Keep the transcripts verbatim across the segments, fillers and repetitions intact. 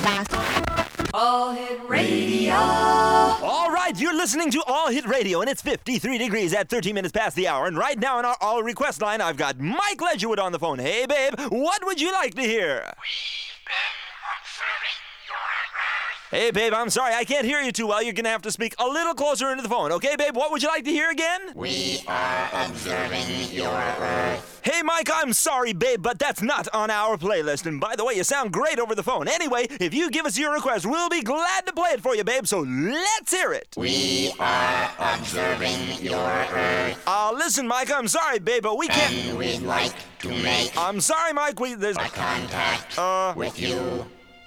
All Hit Radio. All right, you're listening to All Hit Radio, and it's fifty-three degrees at thirteen minutes past the hour. And right now on our All Request line, I've got Mike Ledgerwood on the phone. Hey, babe, what would you like to hear? We've been observing your Earth. Hey, babe, I'm sorry, I can't hear you too well. You're going to have to speak a little closer into the phone. Okay, babe, what would you like to hear again? We are observing your Earth. Hey, Mike, I'm sorry, babe, but that's not on our playlist. And by the way, you sound great over the phone. Anyway, if you give us your request, we'll be glad to play it for you, babe, so let's hear it. We are observing your Earth. Uh, listen, Mike, I'm sorry, babe, but we can't... And we'd like to make I'm sorry, Mike, we... There's... a contact Uh... with you.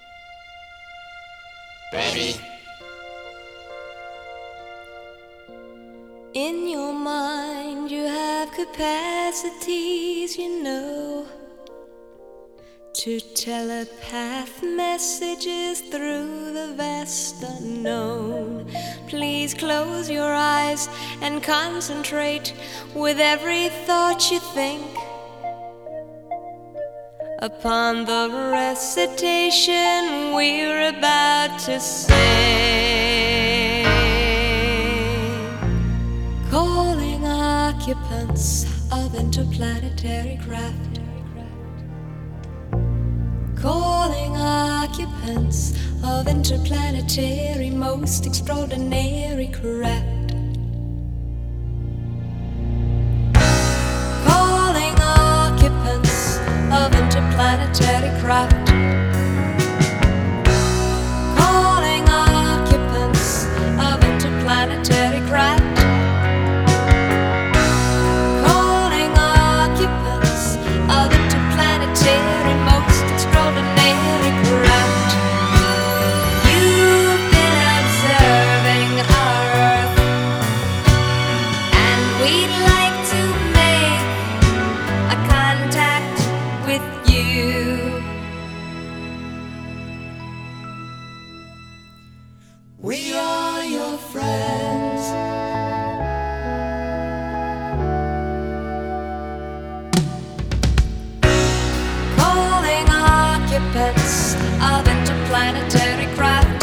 Baby. In your mind, you have capacities, you know, to telepath messages through the vast unknown. Please close your eyes and concentrate with every thought you think upon the recitation we're about to sing. Calling occupants of interplanetary craft. Calling occupants of interplanetary most extraordinary craft. Calling occupants of interplanetary craft. Calling occupants of interplanetary craft. Interplanetary, most extraordinary craft. You've been observing our Earth, and we'd like to make a contact with you. We are your friends. Occupants of interplanetary craft.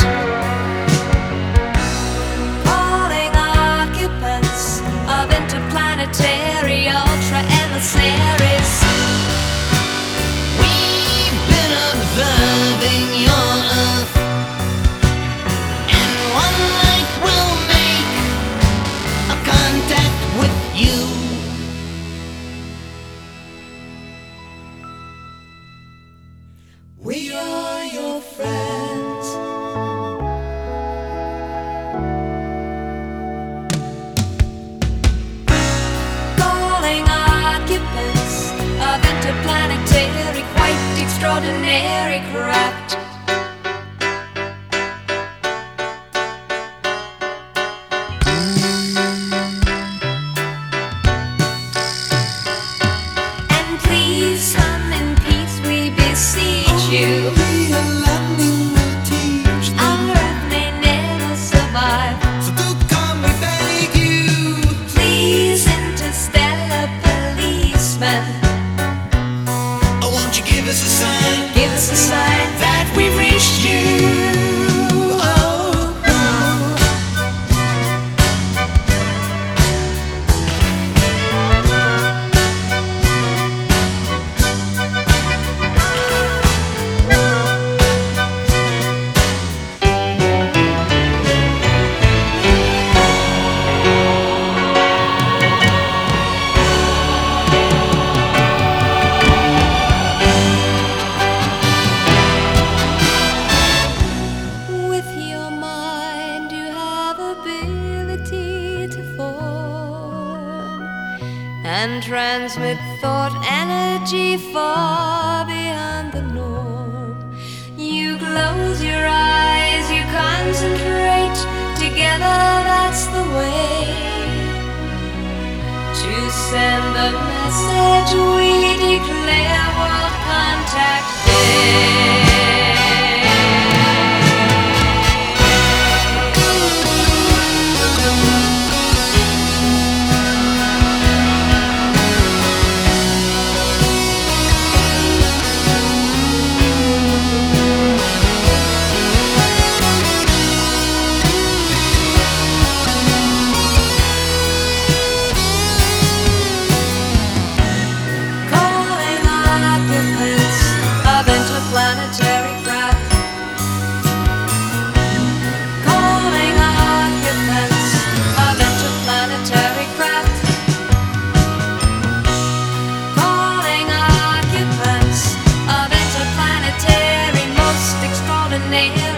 Calling occupants of interplanetary ultra emissaries. We've been observing your Earth, and one night we'll make a contact with you. We are your friends. Calling occupants of interplanetary, quite extraordinary craft. And please come in peace, we beseech you. Our Earth may never survive. So do come, we beg you. Please, interstellar policeman, Oh, won't you give us a sign give us a sign that we've reached you? Oh, oh. With your mind, you have ability to form and transmit thought energy far beyond the norm. You close your eyes, you concentrate. Together, that's the way to send the message we declare World Contact Day. never